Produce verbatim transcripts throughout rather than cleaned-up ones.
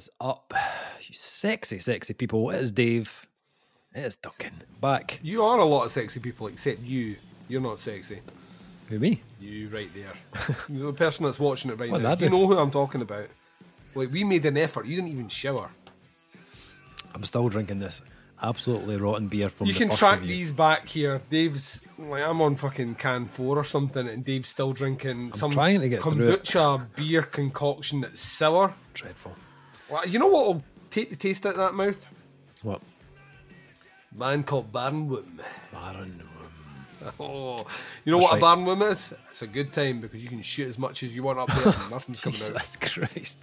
is up? You sexy, sexy people. It is Dave. It is Duncan. Back. You are a lot of sexy people, except you. You're not sexy. Who, me? You right there. You're the person that's watching it right What now. did I You do? know who I'm talking about. Like, we made an effort. You didn't even shower. I'm still drinking this absolutely rotten beer from You the can first track review. these back here. Dave's, like, I'm on fucking can four or something, and Dave's still drinking some trying to get through it. kombucha beer concoction that's sour. Dreadful. Well, you know what will take the taste out of that mouth? What? Man called Baron Wim. Baron. Oh, you know That's what right. a Baron Wim is? It's a good time because you can shoot as much as you want up there and nothing's coming out. Jesus Christ.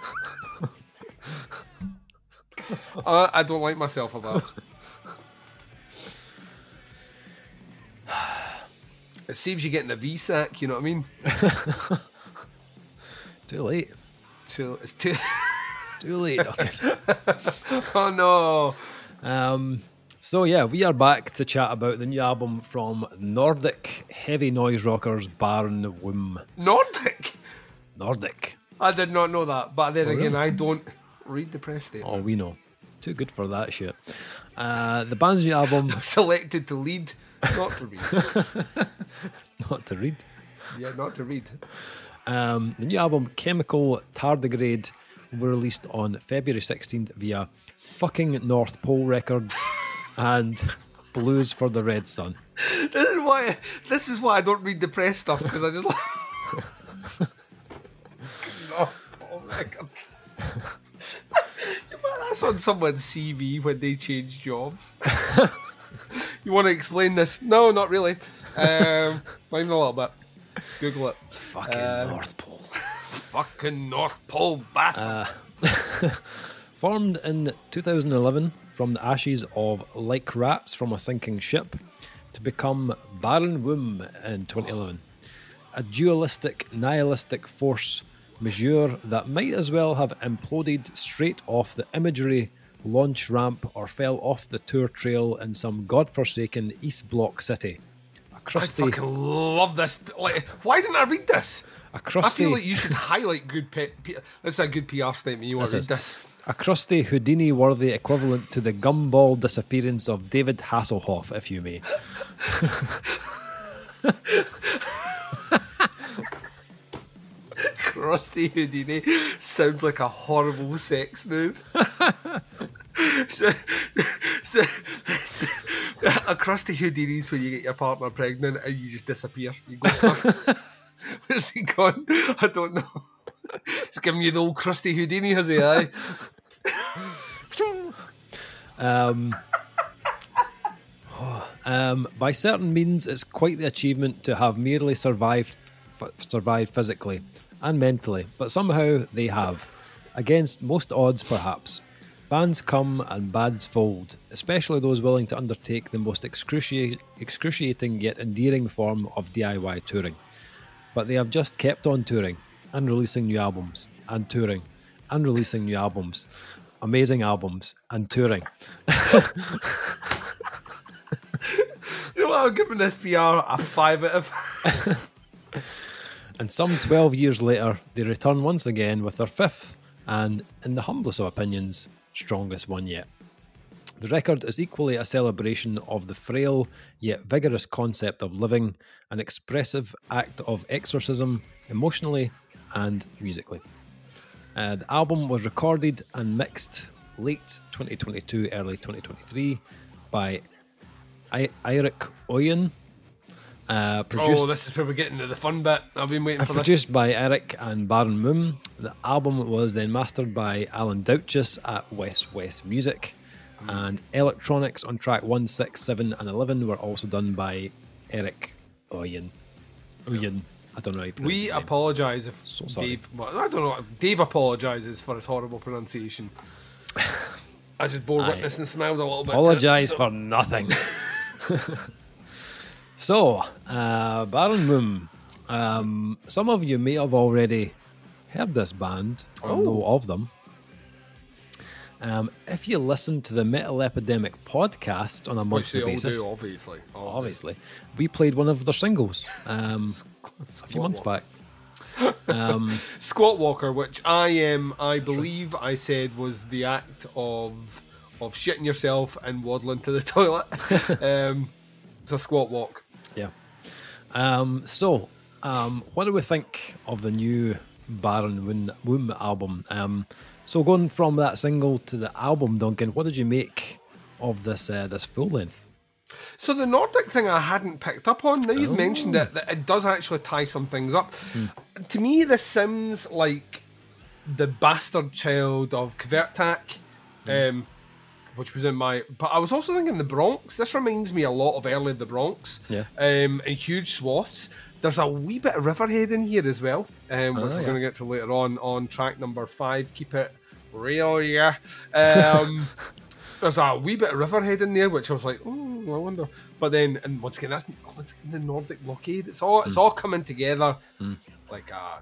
Uh, I don't like myself for that. It saves you getting a V SAC, you know what I mean? Too late. So it's too. Too late. Okay. Oh no! Um, so yeah, we are back to chat about the new album from Nordic heavy noise rockers Baron Wim. Nordic. Nordic. I did not know that, but then Oh, again, really? I don't read the press statement. Oh, we know. Too good for that shit. Uh, the band's new album, Selected to lead, not to read. not to read. Yeah, not to read. Um, the new album, Chemical Tardigrade, will be released on February sixteenth via fucking North Pole Records and Blues for the Red Sun. This is why. This is why I don't read the press stuff because I just like. No, Paul Records. That's on someone's C V when they change jobs. You want to explain this? No, not really. Um, not even a little bit. Google it. Fucking Um, North Pole. Fucking North Pole bastard. Formed in two thousand eleven from the ashes of Like Rats from a Sinking Ship to become Baron Wim in twenty eleven. A dualistic, nihilistic force majeure that might as well have imploded straight off the imagery launch ramp or fell off the tour trail in some godforsaken East Block city. A I crusty, fucking love this. Like, why didn't I read this? a I crusty, feel like you should highlight good. P- P- this is a good P R statement. You want to This read is. this? a crusty Houdini-worthy equivalent to the gumball disappearance of David Hasselhoff, if you may. Crusty Houdini sounds like a horrible sex move. so, so, so, a crusty Houdini's when you get your partner pregnant and you just disappear. You go stuff. Where's he gone? I don't know. He's giving you the old crusty Houdini, has he? Aye. Um, um, by certain means, it's quite the achievement to have merely survived, f- survived physically and mentally, but somehow they have. Against most odds, perhaps. Bands come and bands fold, especially those willing to undertake the most excruciating, excruciating yet endearing form of D I Y touring. But they have just kept on touring and releasing new albums and touring and releasing new albums. Amazing albums and touring. You know what? I'm giving this P R a five out of. And some twelve years later, they return once again with their fifth and, in the humblest of opinions, strongest one yet. The record is equally a celebration of the frail yet vigorous concept of living, an expressive act of exorcism, emotionally and musically. Uh, the album was recorded and mixed late twenty twenty-two, early twenty twenty-three by I- Eirik Oyen. Uh, produced, Oh, this is where we're getting to the fun bit. I've been waiting for this. produced by Eric and Baron Moom. The album was then mastered by Alan Douches at West West Music, and electronics on track one, six, seven, and eleven were also done by Eric Oyen. Oyen. I don't know how you pronounce We his name. apologise if So sorry. Dave. Well, I don't know. Dave apologises for his horrible pronunciation. I just bore Aye. witness and smiled a little bit. Apologise so- for nothing. So, uh, Baron Moom. Um, some of you may have already heard this band or Oh. know of them. Um, if you listen to the Metal Epidemic podcast on a Which they monthly all basis, do, obviously. obviously, we played one of their singles um, a few months back. Um, Squat Walker, which I am, I believe I said was the act of of shitting yourself and waddling to the toilet. um, it's a squat walk. Yeah. Um, so, um, what do we think of the new Baron Womb, Womb album? Um, so, going from that single to the album, Duncan, what did you make of this uh, this full length? So the Nordic thing I hadn't picked up on. Now you've Oh. mentioned it, that it does actually tie some things up. To me, this sounds like the bastard child of Kvertak, um, which was in my... But I was also thinking the Bronx. This reminds me a lot of early The Bronx. Yeah. Um, in huge swaths. There's a wee bit of Riverhead in here as well, um, which Oh, we're yeah. going to get to later on, on track number five. Keep it real, yeah. Um... There's a wee bit of Riverhead in there, which I was like, oh, I wonder. But then, and once again, that's once again the Nordic blockade. It's all it's all coming together like a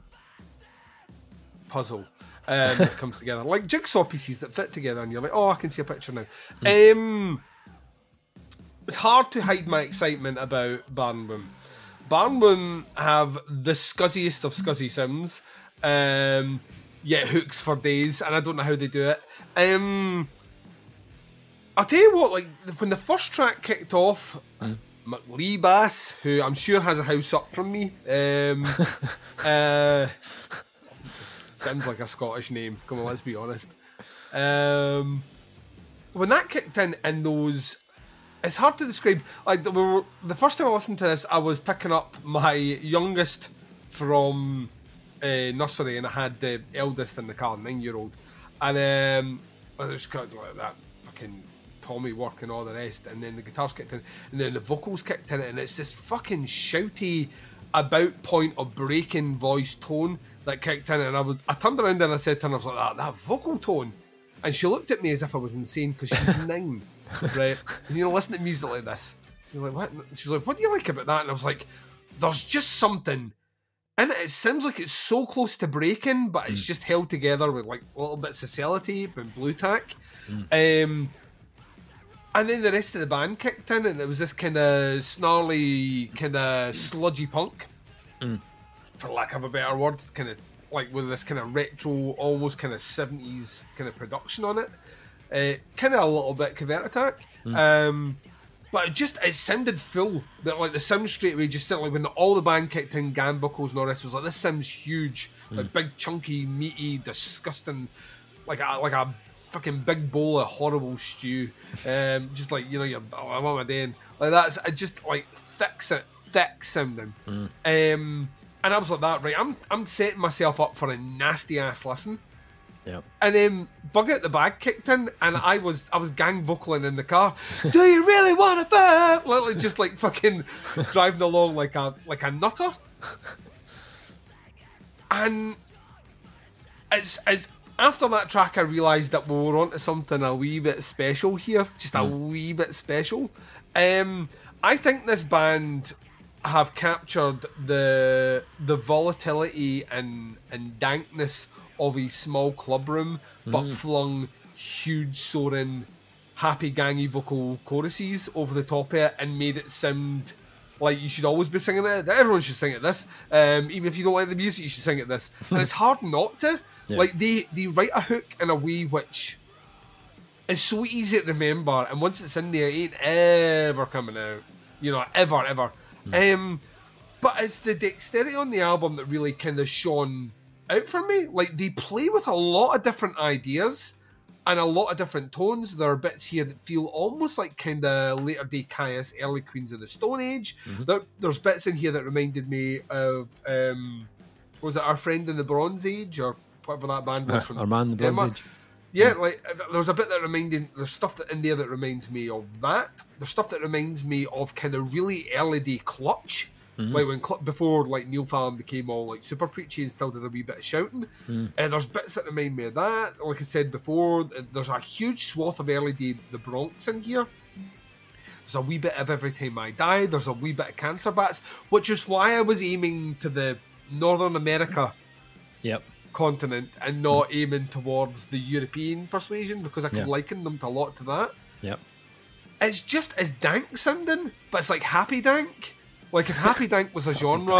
puzzle um, that comes together, like jigsaw pieces that fit together, and you're like, oh, I can see a picture now. Um, it's hard to hide my excitement about Barnboom. Barnboom have the scuzziest of scuzzy sims, um, yet hooks for days, and I don't know how they do it. Um. I'll tell you what, like, when the first track kicked off, mm. McLee Bass, who I'm sure has a house up from me, um, uh, sounds like a Scottish name, come on, let's be honest. Um, when that kicked in, and those, it's hard to describe, like, the, we were, the first time I listened to this, I was picking up my youngest from uh, nursery, and I had the eldest in the car, nine-year-old, and um, I was kind of like that fucking Tommy work and all the rest, and then the guitars kicked in, and then the vocals kicked in, and it's this fucking shouty, about point of breaking voice tone that kicked in, and I was I turned around and I said to her, I was like, that, that vocal tone, and she looked at me as if I was insane because she's nine, right? And you know, listen to music like this. She was like, what? She was like, what do you like about that? And I was like, there's just something. And it sounds like it's so close to breaking, but it's mm. just held together with like little bits of sellotape and blue tack. Mm. Um, and then the rest of the band kicked in, and it was this kind of snarly, kind of sludgy punk, mm. for lack of a better word, kind of like with this kind of retro, almost kind of seventies kind of production on it. Uh, kind of a little bit Kvertak. Mm. Um, But it just, it sounded full. That like the sound straight away just sounded like when the, all the band kicked in, Gan vocals and all this, was like, this sounds huge. Mm. Like big, chunky, meaty, disgusting, like a, like a fucking big bowl of horrible stew. Um, just like, you know, you're, oh, I'm on my day. And like that's, it just like thick, thick sounding. Mm. Um, and I was like that, right, I'm, I'm setting myself up for a nasty ass listen. Yep. And then Bug Out the Bag kicked in, and I was I was gang vocaling in the car. Do you really want to fuck? Literally just like fucking driving along like a like a nutter. And it's as after that track, I realised that we were onto something a wee bit special here, just mm. a wee bit special. Um, I think this band have captured the the volatility and and dankness of a small club room, but mm. flung huge, soaring, happy, gangy vocal choruses over the top of it and made it sound like you should always be singing it. Everyone should sing it this. Um, even if you don't like the music, you should sing it this. And it's hard not to. Yeah. Like, they, they write a hook in a way which is so easy to remember, and once it's in there, it ain't ever coming out. You know, ever, ever. Mm. Um, but it's the dexterity on the album that really kind of shone out for me. Like, they play with a lot of different ideas and a lot of different tones. There are bits here that feel almost like kind of later day Caius, early Queens of the Stone Age. Mm-hmm. There, there's bits in here that reminded me of um, was it Our Friend in the Bronze Age, or whatever that band was from Our Man in the Bronze Age. Yeah, mm-hmm. like there's a bit that reminded. There's stuff that in there that reminds me of that. There's stuff that reminds me of kind of really early day Clutch. Mm-hmm. Like when before, like Neil Fallon became all like super preachy and still did a wee bit of shouting. Mm. And there's bits that remind me of that. Like I said before, there's a huge swath of early day the Bronx in here. There's a wee bit of Every Time I Die. There's a wee bit of Cancer Bats, which is why I was aiming to the Northern America yep. continent and not mm. aiming towards the European persuasion, because I could yep. liken them a lot to that. Yep. It's just as dank sounding, but it's like happy dank. Like, if Happy Dank was a genre,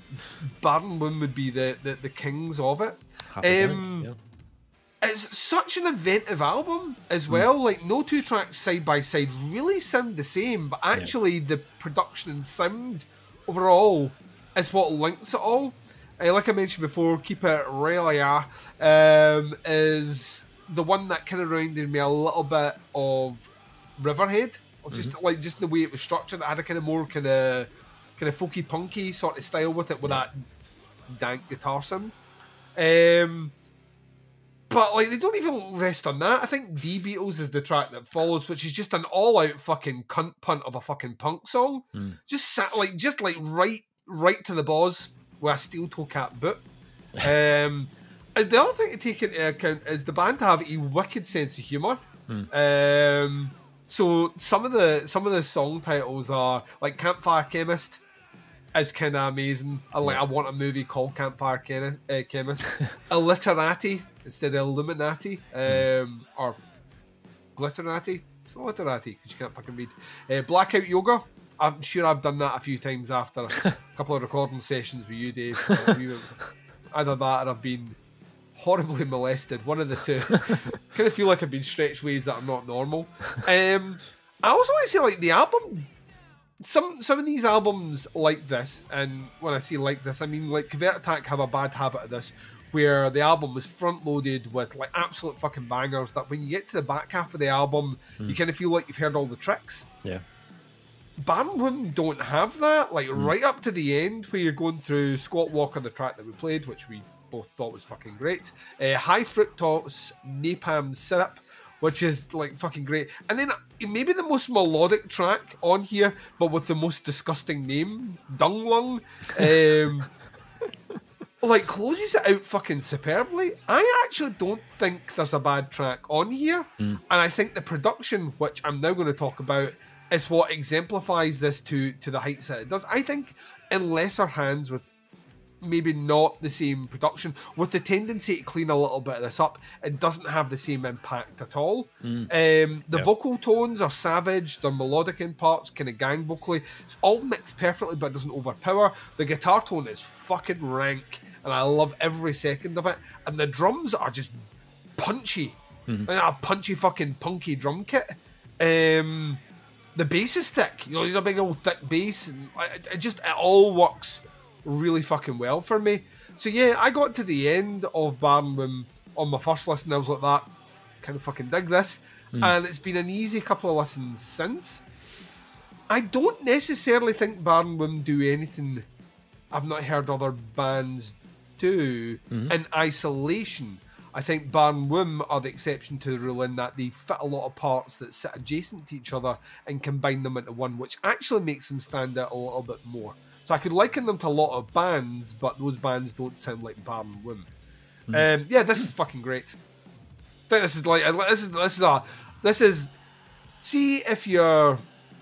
Baron Moon would be the, the, the kings of it. Happy Um, Days, yeah. It's such an inventive album as well. Mm. Like, no two tracks side by side really sound the same, but actually yeah. the production and sound overall is what links it all. Uh, like I mentioned before, Keep It Relia um, is the one that kind of reminded me a little bit of Riverhead, or just mm-hmm. like just the way it was structured. It had a kind of more kind of kind of folky punky sort of style with it, with yeah. that dank guitar sound. Um, but like they don't even rest on that. I think D Beatles is the track that follows, which is just an all-out fucking cunt punt of a fucking punk song. Mm. Just sat like just like right right to the balls with a steel toe cap boot. Um, and the other thing to take into account is the band have a wicked sense of humour. Mm. Um, so some of the some of the song titles are like Campfire Chemist is kind of amazing. I like. Yeah. I want a movie called Campfire Ken- uh, Chemist. Illiterati instead of Illuminati, um, or Glitterati. It's Illiterati because you can't fucking read. Uh, Blackout Yoga. I'm sure I've done that a few times after a couple of recording sessions with you, Dave. Either that or I've been horribly molested. One of the two. Kind of feel like I've been stretched ways that are not normal. Um, I also want to say, like, the album. Some some of these albums like this, and when I say like this, I mean like Covert Attack have a bad habit of this, where the album was front loaded with like absolute fucking bangers that when you get to the back half of the album, mm. you kind of feel like you've heard all the tricks. Yeah. Baron Moon don't have that. Like mm. right up to the end, where you're going through Squat Walker, the track that we played, which we both thought was fucking great. Uh, High Fructose Napalm Syrup, which is like fucking great. And then maybe the most melodic track on here, but with the most disgusting name, Dung Lung, um, like closes it out fucking superbly. I actually don't think there's a bad track on here. Mm. And I think the production, which I'm now going to talk about, is what exemplifies this to, to the heights that it does. I think in lesser hands with maybe not the same production, with the tendency to clean a little bit of this up, it doesn't have the same impact at all. Mm. Um, the yeah. vocal tones are savage, they're melodic in parts, kind of gang vocally. It's all mixed perfectly, but it doesn't overpower. The guitar tone is fucking rank, and I love every second of it. And the drums are just punchy. Mm-hmm. Like a punchy fucking punky drum kit. Um, the bass is thick. You know, there's a big old thick bass. And it, it just, it all works really fucking well for me. So yeah, I got to the end of Baron Moon on my first listen. I was like, that kind of fucking dig this. Mm. And it's been an easy couple of listens since. I don't necessarily think Baron Moon do anything I've not heard other bands do mm-hmm. in isolation. I think Baron Moon are the exception to the rule in that they fit a lot of parts that sit adjacent to each other and combine them into one, which actually makes them stand out a little bit more. So I could liken them to a lot of bands, but those bands don't sound like Baron Moon. Mm. Um, yeah, this is fucking great. I think this is like this is this is a this is. See if you're.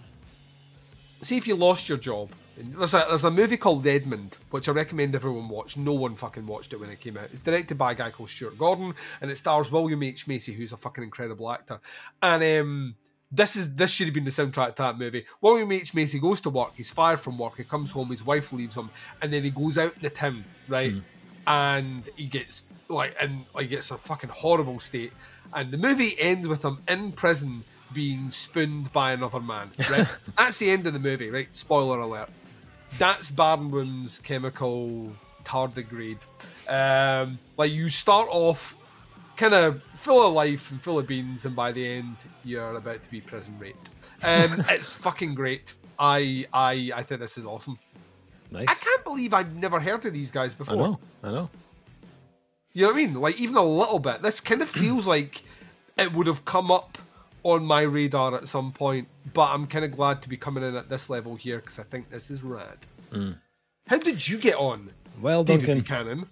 See if you lost your job. There's a there's a movie called Edmund, which I recommend everyone watch. No one fucking watched it when it came out. It's directed by a guy called Stuart Gordon, and it stars William H. Macy, who's a fucking incredible actor. And um. This is this should have been the soundtrack to that movie. William H. Macy goes to work, he's fired from work, he comes home, his wife leaves him, and then he goes out in the town, right? Mm. And he gets like in like gets a fucking horrible state. And the movie ends with him in prison being spooned by another man. Right? That's the end of the movie, right? Spoiler alert. That's Baron Moon's chemical tardigrade. Um, like you start off kind of full of life and full of beans, and by the end you're about to be prison raped. Um, it's fucking great. I I I think this is awesome. Nice. I can't believe I've never heard of these guys before. I know, I know. You know what I mean? Like even a little bit. This kind of feels like it would have come up on my radar at some point, but I'm kind of glad to be coming in at this level here because I think this is rad. Mm. How did you get on? Well, David Duncan, Buchanan.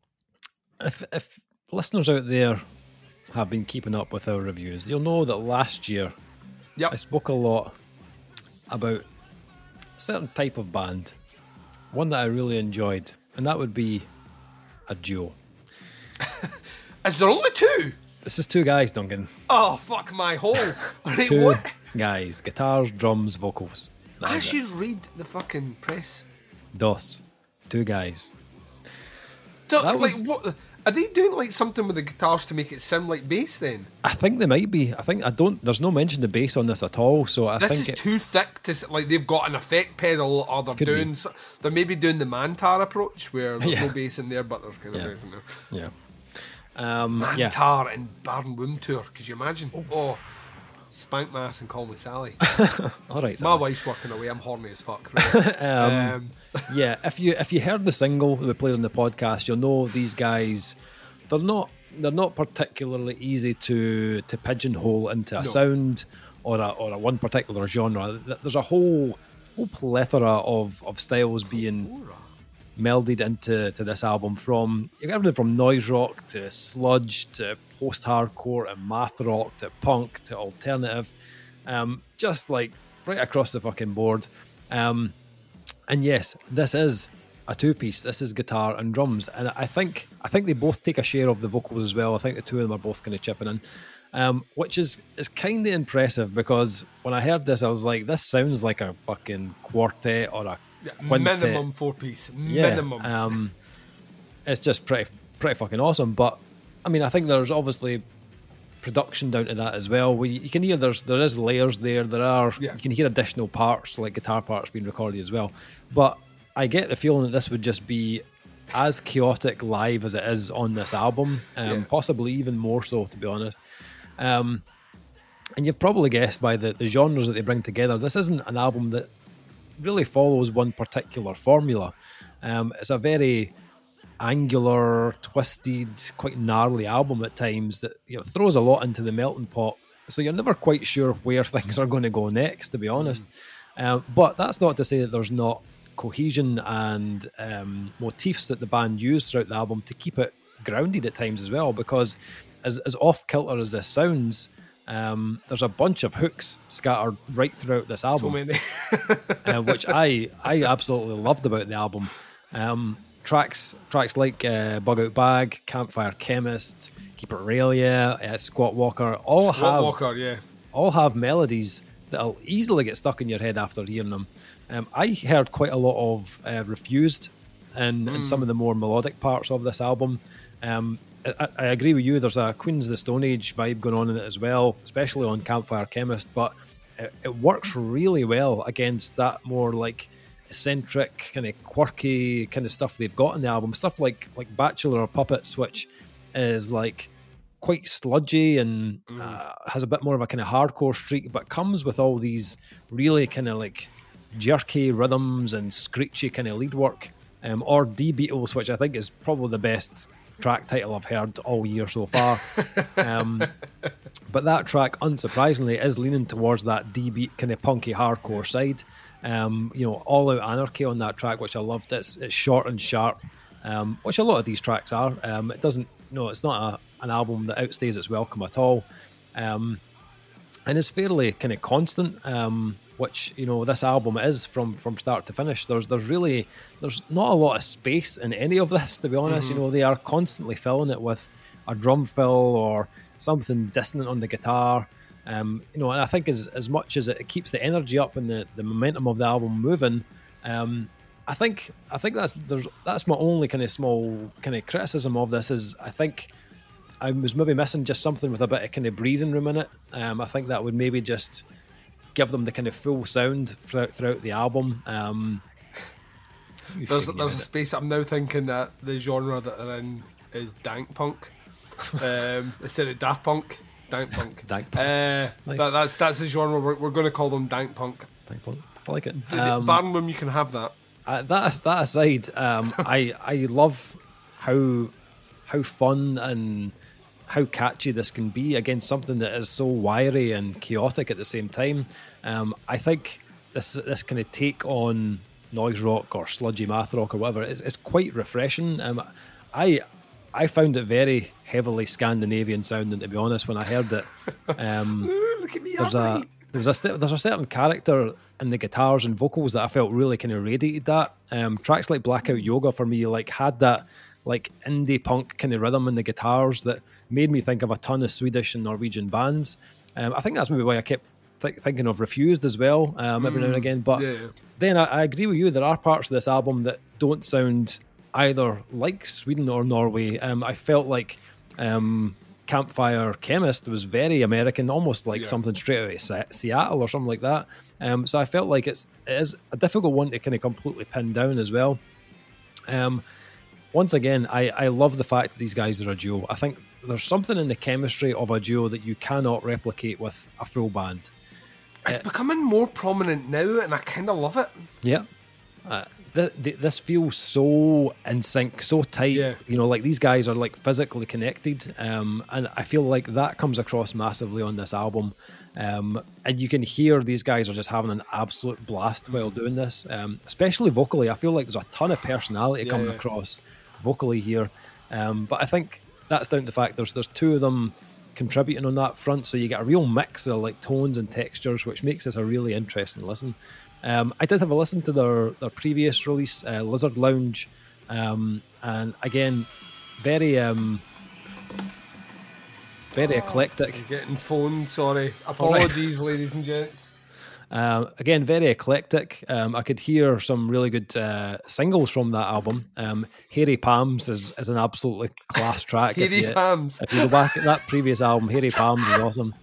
If if listeners out there have been keeping up with our reviews, you'll know that last year yep. I spoke a lot about a certain type of band, one that I really enjoyed, and that would be a duo. Is there only two? This is two guys, Duncan. Oh, fuck my hole. Right, two what? guys, guitars, drums, vocals. That I should it. read the fucking press. Dos. two guys. Do, That like was- what? Are they doing like something with the guitars to make it sound like bass? Then I think they might be. I think I don't. There's no mention of bass on this at all. So I this think is it, too thick to s- like. They've got an effect pedal, or they're Could be. doing. so- They're maybe doing the Mantar approach, where there's Yeah. no bass in there, but there's kind of Yeah. bass in there. yeah. Um, yeah. Mantar and Baron Womb tour. Could you imagine? Oh, Spank Mass and Call Me Sally. All right. My Sally. wife's working away. I'm horny as fuck. Right? Um, um, yeah, if you if you heard the single that we played on the podcast, you'll know these guys. They're not they're not particularly easy to to pigeonhole into a No. sound or a or a one particular genre. Th- There's a whole whole plethora of of styles being melded into to this album, from everything from noise rock to sludge to post hardcore and math rock to punk to alternative, um, just like right across the fucking board. Um, and yes, this is a two piece. This is guitar and drums, and I think I think they both take a share of the vocals as well. I think the two of them are both kind of chipping in, um, which is is kind of impressive, because when I heard this, I was like, this sounds like a fucking quartet or a quintet. minimum four piece. Yeah, Minimum. um, it's just pretty pretty fucking awesome. But I mean, I think there's obviously production down to that as well. We, you can hear there's there is layers there. There are Yeah. you can hear additional parts like guitar parts being recorded as well. But I get the feeling that this would just be as chaotic live as it is on this album, um, Yeah. possibly even more so, to be honest. Um, and you've probably guessed by the, the genres that they bring together, this isn't an album that really follows one particular formula. Um, it's a very angular, twisted, quite gnarly album at times that, you know, throws a lot into the melting pot. So you're never quite sure where things are going to go next, to be honest. Um, but that's not to say that there's not cohesion and um, motifs that the band use throughout the album to keep it grounded at times as well, because as, as off-kilter as this sounds, um, there's a bunch of hooks scattered right throughout this so album, many. uh, which I I absolutely loved about the album. Um, tracks tracks like uh, Bug Out Bag, Campfire Chemist, Keep It Real, yeah, uh, Squat Walker, all Squat have Walker, yeah. all have melodies that'll easily get stuck in your head after hearing them. Um, I heard quite a lot of uh, Refused in, in some of the more melodic parts of this album. Um, I, I agree with you, there's a Queens of the Stone Age vibe going on in it as well, especially on Campfire Chemist, but it, it works really well against that more like eccentric, kind of quirky kind of stuff they've got in the album. Stuff like like Bachelor of Puppets, which is like quite sludgy and uh, has a bit more of a kind of hardcore streak, but comes with all these really kind of like jerky rhythms and screechy kind of lead work. Um, or D Beatles, which I think is probably the best track title I've heard all year so far. um, but that track, unsurprisingly, is leaning towards that D beat kind of punky hardcore side. Um, you know, All Out Anarchy on that track, which I loved. It's it's short and sharp, um, which a lot of these tracks are. Um, it doesn't, no, it's not a, an album that outstays its welcome at all. Um, and it's fairly kind of constant, um, which, you know, this album is from from start to finish. There's there's really there's not a lot of space in any of this, to be honest. Mm-hmm. You know, they are constantly filling it with a drum fill or something dissonant on the guitar. Um, you know, and I think as as much as it keeps the energy up and the, the momentum of the album moving, um, I think I think that's there's that's my only kind of small kind of criticism of this is I think I was maybe missing just something with a bit of kind of breathing room in it. Um, I think that would maybe just give them the kind of full sound throughout, throughout the album. Um, you There's shaking there's your a head. space. I'm now thinking that the genre that they're in is dank punk um, instead of daft punk. Dank punk. Dank punk. Uh, Nice. that, that's that's the genre we're, we're going to call them. Dank punk. Thank you. I like it. Um, Um, Barnum, you can have that. Uh, that that aside, um, I I love how how fun and how catchy this can be against something that is so wiry and chaotic at the same time. Um, I think this this kind of take on noise rock or sludgy math rock or whatever is is quite refreshing. Um, I I found it very heavily Scandinavian sounding, to be honest, when I heard it. Um, Ooh, look at me. there's I'm a right. there's a cer- there's a certain character in the guitars and vocals that I felt really kind of radiated that. Um, tracks like Blackout Yoga for me like had that like indie punk kind of rhythm in the guitars that made me think of a ton of Swedish and Norwegian bands. Um, I think that's maybe why I kept th- thinking of Refused as well, um, every mm, now and again. But yeah. then I, I agree with you. There are parts of this album that don't sound either like Sweden or Norway. Um, I felt like um, Campfire Chemist was very American, almost like yeah. something straight out of Se- Seattle or something like that. Um, so I felt like it's it is a difficult one to kind of completely pin down as well. Um, once again, I, I love the fact that these guys are a duo. I think there's something in the chemistry of a duo that you cannot replicate with a full band. It's uh, becoming more prominent now, and I kind of love it. Yeah. Uh, th- th- this feels so in sync, so tight. Yeah. You know, like these guys are like physically connected. Um, and I feel like that comes across massively on this album. Um, and you can hear these guys are just having an absolute blast while doing this, um, especially vocally. I feel like there's a ton of personality yeah, coming yeah. across vocally here. Um, but I think that's down to the fact there's there's two of them contributing on that front, so you get a real mix of like tones and textures, which makes this a really interesting listen. Um, I did have a listen to their their previous release, uh, Lizard Lounge, um, and again, very um, very oh, eclectic. You're getting phoned, sorry. Apologies, right. Ladies and gents. Uh, again, very eclectic. Um, I could hear some really good uh, singles from that album. Um, Hairy Palms is, is an absolutely class track. Hairy if you, Palms. If you go back at that previous album, Hairy Palms is awesome.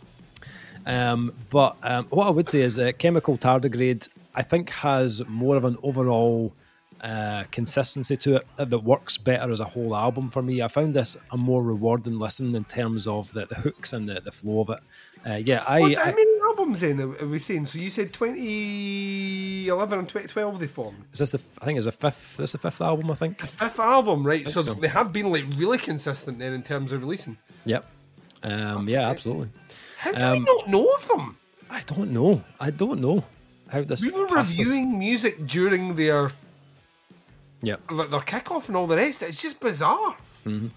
Um, but um, what I would say is uh, Chemical Tardigrade, I think, has more of an overall uh, consistency to it that works better as a whole album for me. I found this a more rewarding listen in terms of the, the hooks and the, the flow of it. Uh, yeah, I. What, how I, many albums then are we saying? So you said twenty eleven and twenty twelve they formed. Is this the? I think it's the fifth. This is the fifth album. I think the fifth album, right? So, so they have been like really consistent then in terms of releasing. Yep. Um, okay. Yeah, absolutely. How do um, we not know of them? I don't know. I don't know how this. We were reviewing us. music during their. Yep. Their kickoff and all the rest. It's just bizarre. Mm-hmm.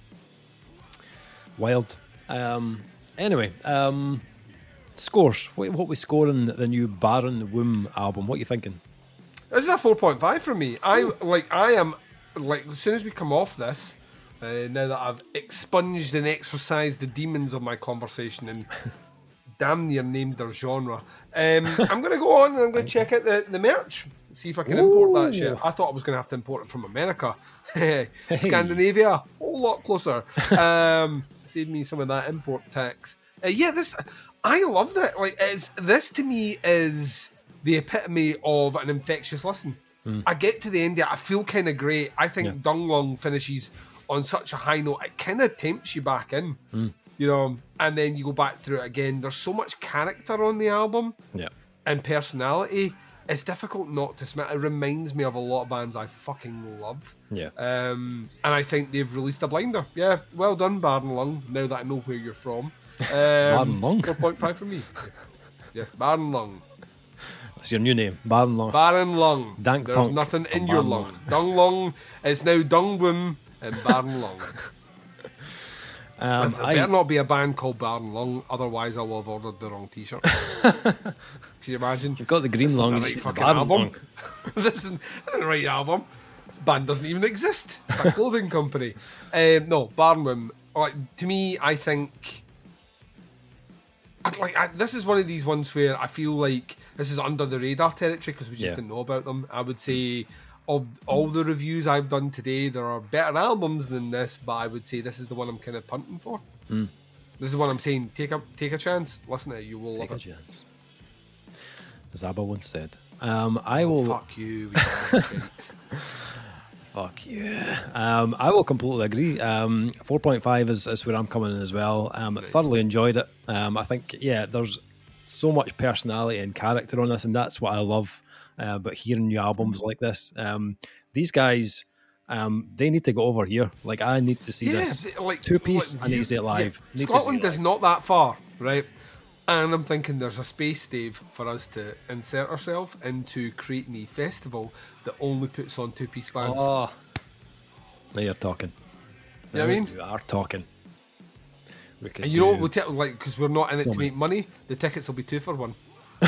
Wild. Um. Anyway. Um. Scores. What, what we scoring the new Baron Womb album? What are you thinking? This is a four point five from me. I Ooh. like. I am like. As soon as we come off this, uh, now that I've expunged and exorcised the demons of my conversation and damn near named their genre, um, I'm going to go on and I'm going to check out the, the merch. See if I can Ooh. import that shit. I thought I was going to have to import it from America. Scandinavia, a whole lot closer. Um, save me some of that import tax. Uh, yeah, this. I loved it. Like, it's, this to me is the epitome of an infectious listen. Mm. I get to the end of it, I feel kind of great. I think yeah. Dung Lung finishes on such a high note, it kind of tempts you back in, mm. you know, and then you go back through it again. There's so much character on the album yeah. and personality. It's difficult not to smell. It reminds me of a lot of bands I fucking love. Yeah. Um, and I think they've released a blinder. Yeah, well done, Baron Lung, now that I know where you're from. Um, Baron Lung? four point five for me. Yes, Baron Lung. That's your new name, Baron Lung. Baron Lung. Dank There's punk nothing in Baron your lung. Lung. Dung Lung is now Dung Boom and Baron Lung. Um, there I... better not be a band called Baron Lung, otherwise I will have ordered the wrong t-shirt. Can you imagine? You've got the green lung, you right just fucking Baron album. Lung. this, isn't, this isn't the right album. This band doesn't even exist. It's a clothing company. Um, no, Baron Lung. Like, to me, I think... I'd like I, this is one of these ones where I feel like this is under the radar territory because we just yeah. didn't know about them. I would say of all the reviews I've done today, there are better albums than this, but I would say this is the one I'm kind of punting for. Mm. This is what I'm saying. Take a take a chance. Listen to it. You will take love a it. Chance. As Abba once said. Um, I oh, will. Fuck you. Fuck yeah. Um, I will completely agree. Um, four point five is, is where I'm coming in as well. Um, nice. Thoroughly enjoyed it. Um, I think, yeah, there's so much personality and character on this, and that's what I love uh, about hearing new albums like this. Um, these guys, um, they need to go over here. Like, I need to see yeah, this. They, like, Two-piece, like, I need to see it live. Yeah, Scotland is not that far, right? And I'm thinking there's a space, Dave, for us to insert ourselves into creating a festival that only puts on two-piece bands. Oh, now you're talking. You know what I mean? You are talking. We could and you do... know what we'll tell, like, because we're not in it so to many. make money, the tickets will be two for one.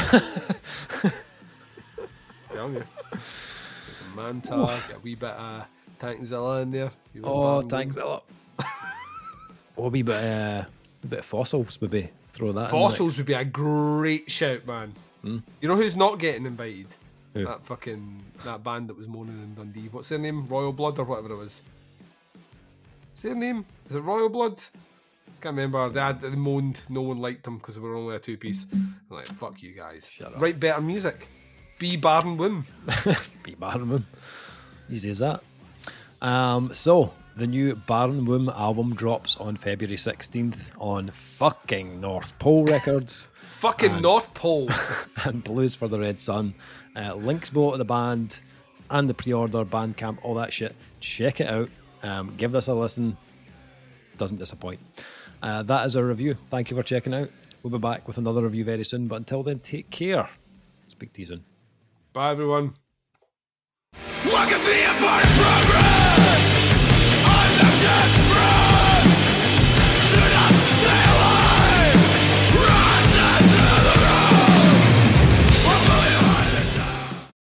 Telling you. There's a man tag, a wee bit of Tankzilla in there. Oh, Tankzilla. Oh, a wee bit, uh, a bit of fossils, maybe. Throw that. Fossils would be a great shout, man. Hmm? You know who's not getting invited? Who? That fucking that band that was moaning in Dundee. What's their name? Royal Blood or whatever it was. What's their name? Is it Royal Blood? Can't remember. They had they moaned. No one liked them because they were only a two piece. I'm like, fuck you guys. Shut up. Write better music. Be Baron Wim. Be Baron Wim. Easy as that. Um, so the new Baron Wim album drops on February sixteenth on fucking North Pole Records. Fucking and, North Pole. And Blues for the Red Sun. Uh, links below to the band and the pre-order, Bandcamp, all that shit. Check it out. Um, give this a listen. Doesn't disappoint. Uh, that is our review. Thank you for checking out. We'll be back with another review very soon. But until then, take care. Speak to you soon. Bye, everyone. What could be a part of progress?